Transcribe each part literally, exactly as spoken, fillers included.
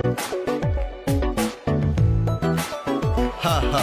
ها ها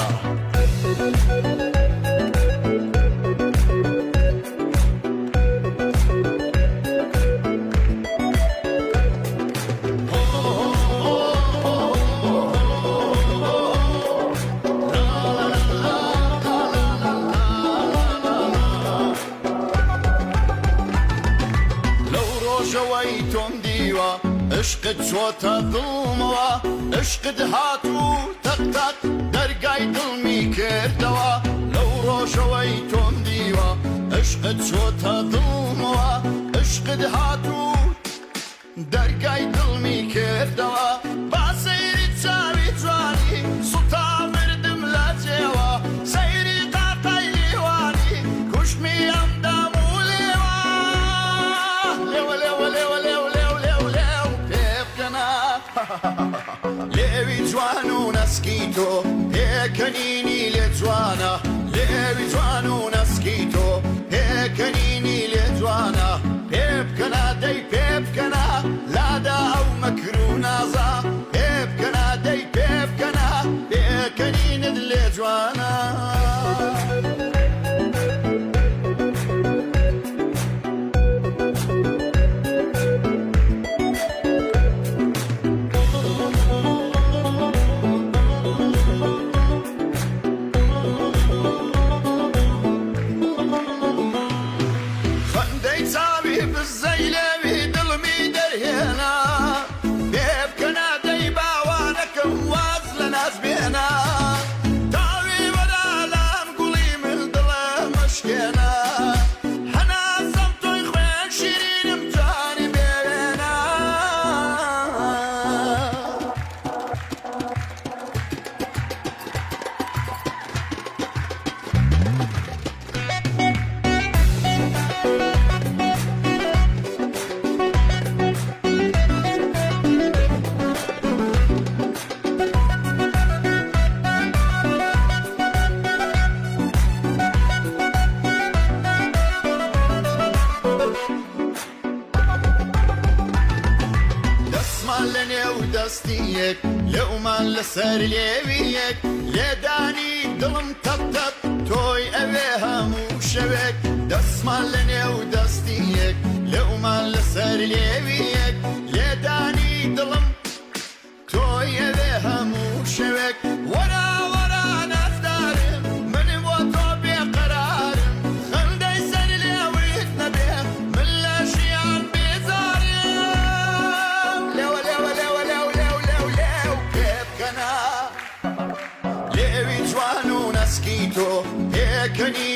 شوي تنديوا عشقت صوت ظلموا عشقت هاتو تقتق درقاي ظلمي كردوا لو روشوي تنديوا عشقت صوت ظلموا عشقت هاتو درقاي ظلمي كردوا باسيري تساوي جواني سلطان مردم لا جوا سيري قاطعي ليواني كشمي أمدام ليوي جوانو نسكيتو هيكنيني لجوانا ليوي جوانو نسكيتو هيكنيني لجوانا بيبكنا دي بيبكنا لادا او مكرونا زا بيبكنا دي بيبكنا هيكنيني لجوانا ودستيك لو ما لسر ليويك لداني ظلم تطط توي أبيها مو شبك دسمالني ودستيك لو ما لسر ليويك لداني ظلم توي أبيها مو شبك ورا ورا نفتار من موتو بقرار خلدي سر ليويك نبيه من لاشيان بزار لو لو لو لو لو لو لو كيف كنا ليوي جوانو نسكيتو هيكني